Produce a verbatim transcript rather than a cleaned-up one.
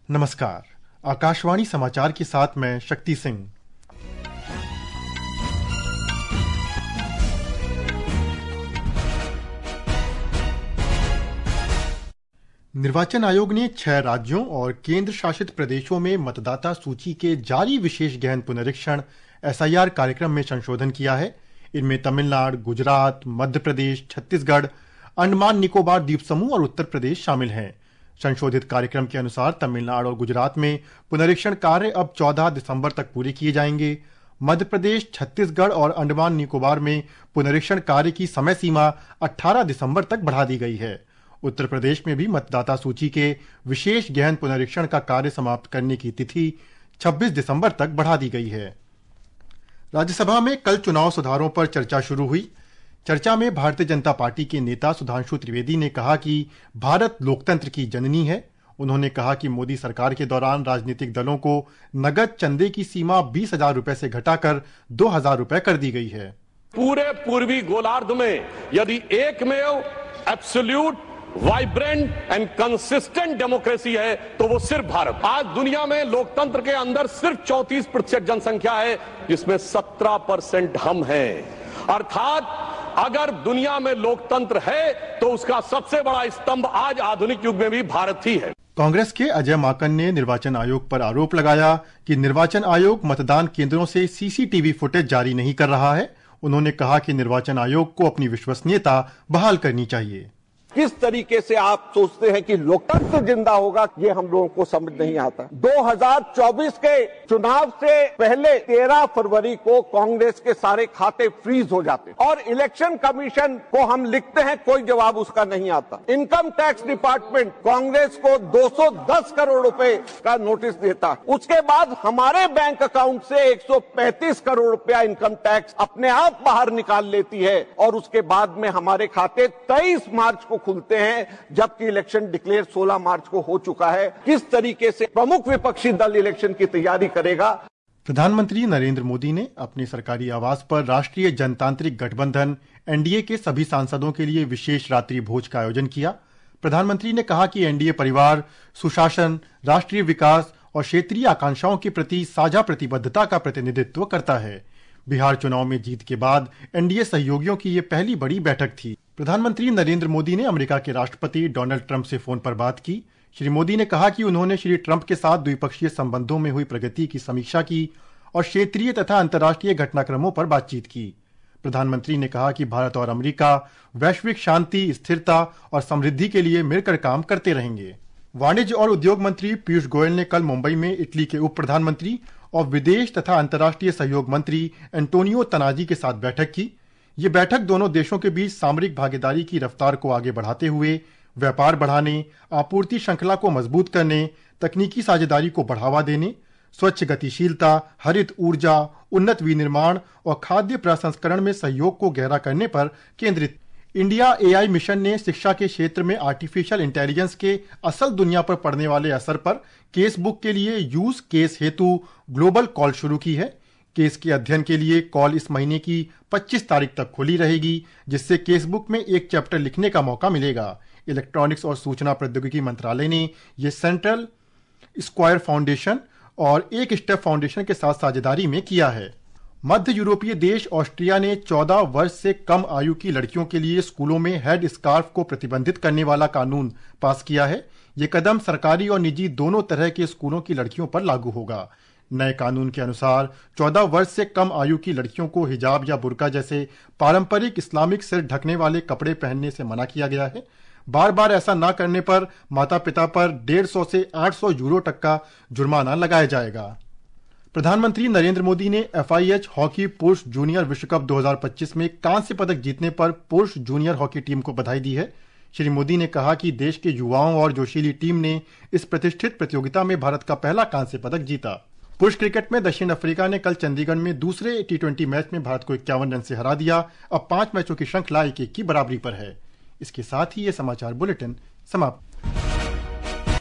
नमस्कार। आकाशवाणी समाचार के साथ मैं शक्ति सिंह। निर्वाचन आयोग ने छह राज्यों और केंद्र शासित प्रदेशों में मतदाता सूची के जारी विशेष गहन पुनरीक्षण एस आई आर कार्यक्रम में संशोधन किया है। इनमें तमिलनाडु, गुजरात, मध्य प्रदेश, छत्तीसगढ़, अंडमान निकोबार द्वीप समूह और उत्तर प्रदेश शामिल हैं। संशोधित कार्यक्रम के अनुसार तमिलनाडु और गुजरात में पुनरीक्षण कार्य अब चौदह दिसंबर तक पूरे किए जाएंगे। मध्य प्रदेश, छत्तीसगढ़ और अंडमान निकोबार में पुनरीक्षण कार्य की समय सीमा अठारह दिसंबर तक बढ़ा दी गई है। उत्तर प्रदेश में भी मतदाता सूची के विशेष गहन पुनरीक्षण का कार्य समाप्त करने की तिथि छब्बीस दिसंबर तक बढ़ा दी गई है। राज्यसभा में कल चुनाव सुधारों पर चर्चा शुरू हुई। चर्चा में भारतीय जनता पार्टी के नेता सुधांशु त्रिवेदी ने कहा कि भारत लोकतंत्र की जननी है। उन्होंने कहा कि मोदी सरकार के दौरान राजनीतिक दलों को नगद चंदे की सीमा बीस हजार रुपए से घटाकर दो हजार रुपए कर दी गई है। पूरे पूर्वी गोलार्ध में यदि एकमेव absolute vibrant and consistent democracy है तो वो सिर्फ भारत। आज दुनिया में लोकतंत्र के अंदर सिर्फ चौंतीस प्रतिशत जनसंख्या है, जिसमें सत्रह परसेंट हम हैं। अर्थात अगर दुनिया में लोकतंत्र है तो उसका सबसे बड़ा स्तंभ आज आधुनिक युग में भी भारत ही है। कांग्रेस के अजय माकन ने निर्वाचन आयोग पर आरोप लगाया कि निर्वाचन आयोग मतदान केंद्रों से C C T V footage जारी नहीं कर रहा है। उन्होंने कहा कि निर्वाचन आयोग को अपनी विश्वसनीयता बहाल करनी चाहिए। किस तरीके से आप सोचते हैं कि लोकतंत्र जिंदा होगा, ये हम लोगों को समझ नहीं आता। दो हज़ार चौबीस के चुनाव से पहले तेरह फरवरी को कांग्रेस के सारे खाते फ्रीज हो जाते और इलेक्शन कमीशन को हम लिखते हैं, कोई जवाब उसका नहीं आता। इनकम टैक्स डिपार्टमेंट कांग्रेस को दो सौ दस करोड़ रुपए का नोटिस देता। उसके बाद हमारे बैंक अकाउंट से एक सौ पैंतीस करोड़ रुपया इनकम टैक्स अपने आप बाहर निकाल लेती है और उसके बाद में हमारे खाते तेईस मार्च को खुलते हैं, जबकि इलेक्शन डिक्लेयर सोलह मार्च को हो चुका है। किस तरीके से प्रमुख विपक्षी दल इलेक्शन की तैयारी करेगा? प्रधानमंत्री नरेंद्र मोदी ने अपने सरकारी आवास पर राष्ट्रीय जनतांत्रिक गठबंधन एन डी ए के सभी सांसदों के लिए विशेष रात्रि भोज का आयोजन किया। प्रधानमंत्री ने कहा कि एन डी ए परिवार सुशासन, राष्ट्रीय विकास और क्षेत्रीय आकांक्षाओं के प्रति साझा प्रतिबद्धता का प्रतिनिधित्व करता है। बिहार चुनाव में जीत के बाद एन डी ए सहयोगियों की यह पहली बड़ी बैठक थी। प्रधानमंत्री नरेंद्र मोदी ने अमेरिका के राष्ट्रपति डोनाल्ड ट्रंप से फोन पर बात की। श्री मोदी ने कहा कि उन्होंने श्री ट्रंप के साथ द्विपक्षीय संबंधों में हुई प्रगति की समीक्षा की और क्षेत्रीय तथा अंतर्राष्ट्रीय घटनाक्रमों पर बातचीत की। प्रधानमंत्री ने कहा कि भारत और अमेरिका वैश्विक शांति, स्थिरता और समृद्धि के लिए मिलकर काम करते रहेंगे। वाणिज्य और उद्योग मंत्री पीयूष गोयल ने कल मुंबई में इटली के उप प्रधानमंत्री और विदेश तथा अंतर्राष्ट्रीय सहयोग मंत्री एंटोनियो तनाजी के साथ बैठक की। ये बैठक दोनों देशों के बीच सामरिक भागीदारी की रफ्तार को आगे बढ़ाते हुए व्यापार बढ़ाने, आपूर्ति श्रृंखला को मजबूत करने, तकनीकी साझेदारी को बढ़ावा देने, स्वच्छ गतिशीलता, हरित ऊर्जा, उन्नत विनिर्माण और खाद्य प्रसंस्करण में सहयोग को गहरा करने पर केंद्रित। इंडिया ए आई मिशन ने शिक्षा के क्षेत्र में आर्टिफिशियल इंटेलिजेंस के असल दुनिया पर पड़ने वाले असर पर केस बुक के लिए यूज केस हेतु ग्लोबल कॉल शुरू की है। केस के अध्ययन के लिए कॉल इस महीने की पच्चीस तारीख तक खुली रहेगी, जिससे केस बुक में एक चैप्टर लिखने का मौका मिलेगा। इलेक्ट्रॉनिक्स और सूचना प्रौद्योगिकी मंत्रालय ने यह सेंट्रल स्क्वायर फाउंडेशन और एक स्टेप फाउंडेशन के साथ साझेदारी में किया है। मध्य यूरोपीय देश ऑस्ट्रिया ने चौदह वर्ष से कम आयु की लड़कियों के लिए स्कूलों में हेड स्कार्फ को प्रतिबंधित करने वाला कानून पास किया है। ये कदम सरकारी और निजी दोनों तरह के स्कूलों की लड़कियों पर लागू होगा। नए कानून के अनुसार चौदह वर्ष से कम आयु की लड़कियों को हिजाब या बुर्का जैसे पारंपरिक इस्लामिक सिर ढकने वाले कपड़े पहनने से मना किया गया है। बार बार ऐसा न करने पर माता पिता पर डेढ़ सौ से आठ सौ यूरो तक का जुर्माना लगाया जाएगा। प्रधानमंत्री नरेंद्र मोदी ने एफ आई एच हॉकी पुरुष जूनियर विश्व कप दो हज़ार पच्चीस में कांस्य पदक जीतने पर पुरुष जूनियर हॉकी टीम को बधाई दी है। श्री मोदी ने कहा कि देश के युवाओं और जोशीली टीम ने इस प्रतिष्ठित प्रतियोगिता में भारत का पहला कांस्य पदक जीता। पुरुष क्रिकेट में दक्षिण अफ्रीका ने कल चंडीगढ़ में दूसरे टी ट्वेंटी मैच में भारत को इक्यावन रन से हरा दिया। अब पांच मैचों की श्रृंखला एक एक की बराबरी पर है। इसके साथ ही ये समाचार बुलेटिन समाप्त।